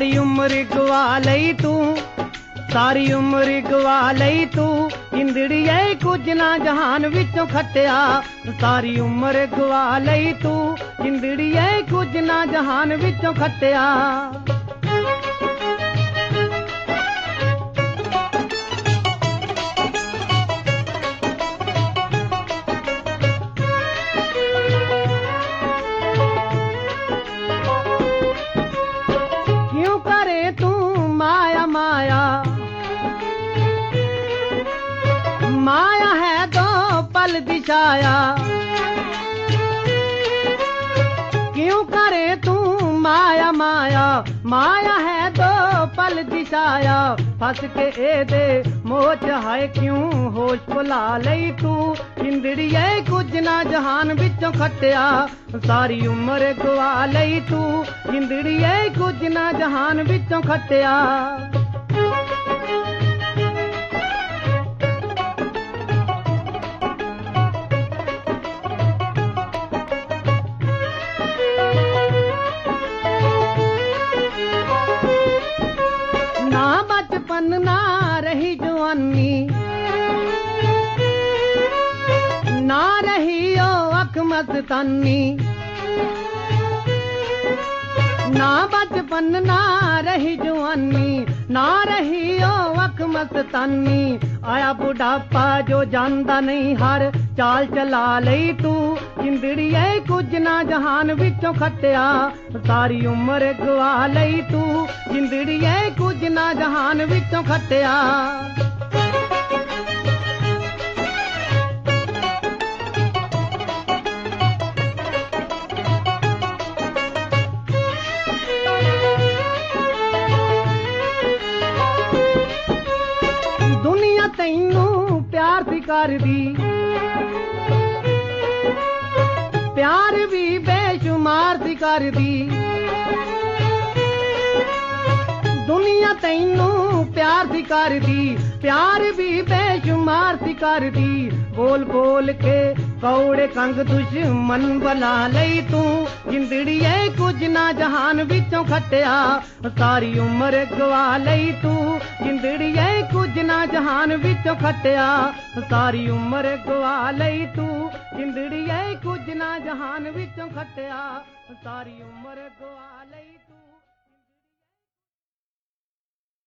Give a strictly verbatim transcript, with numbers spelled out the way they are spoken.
सारी उम्र गवा लई तू, सारी उम्र गवा लई तू, इंदड़िए कुछ ना जहान विचों खटिया। सारी उम्र गवा लई तू, इंदड़िए कुछ ना जहान विचों खटिया। क्यों करे तू माया माया, माया है तो पल दिशाया। क्यों करे तू माया माया, माया है तो पल दिशाया। फंस के ए दे मोच है क्यों होश भुला लई तू, इंदड़िए कुछ ना जहान विचों खटिया। सारी उम्र गवा लई तू, इंदड़िए कुछ ना जहान विचों खटिया। ना बचपन ना रही जवानी, ना रही ओ अख मस्तानी। ना बचपन ना रही जवानी, ना रही ओ अख मस्तानी। आया बुढ़ापा जो जानदा नहीं हर चाल चला लई तू, इंदड़िए कुछ ना जहान विचों खटिया। सारी उम्र गवा लई तू, इंदड़िए कुछ ना जहान विचों खटिया। दुनिया तैनू प्यार सी कर दी, प्यार भी बेशुमार सी कर दी। दुनिया तैनू प्यार सी कर दी, प्यार भी बेशुमार सी कर दी। बोल बोल के कौड़े कंग दुश्मन बना लई तू, इंदड़िए कुछ ना जहान विचों खटिया। सारी उम्र गवा लई तू, इंदड़िए कुछ ना जहान विचों खटिया। सारी उम्र गवा लई तू, इंदड़िए कुछ ना जहान विचों खटिया। सारी उम्र गवा लई।